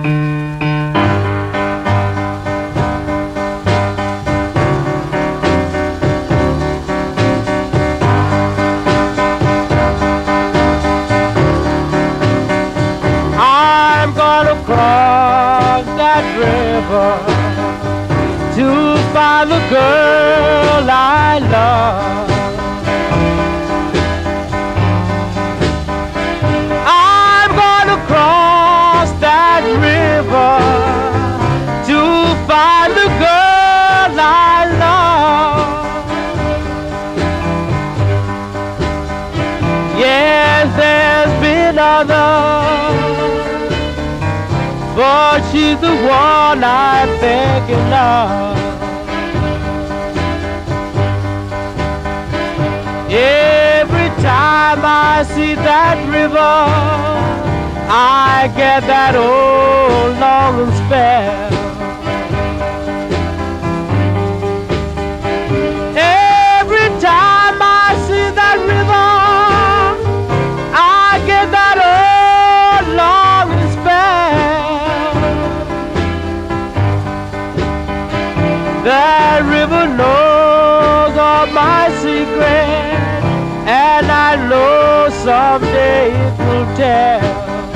I'm gonna cross that river to find the girl I love. I'm gonna cross that river to find the girl I love. Yes, there's been others, but she's the one I'm thinking of. Every time I see that river, I get that old longing spell. Every time I see that river, I get that old longing spell. That river knows all my secrets, and I know someday it will tell.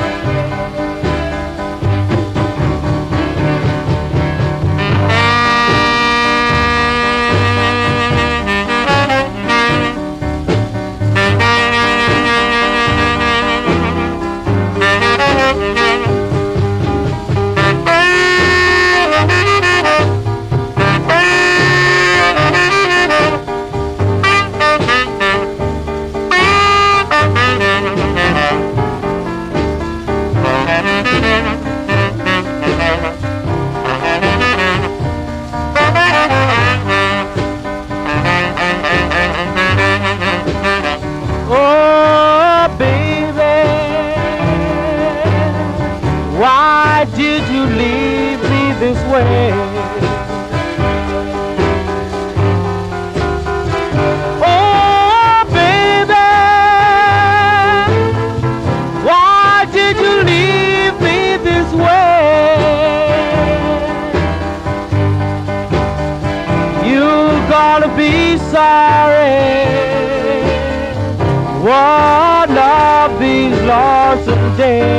Oh, baby, why did you leave me this way? Oh, baby, why did you leave me this way? You're gonna be sorry one of these lonesome days.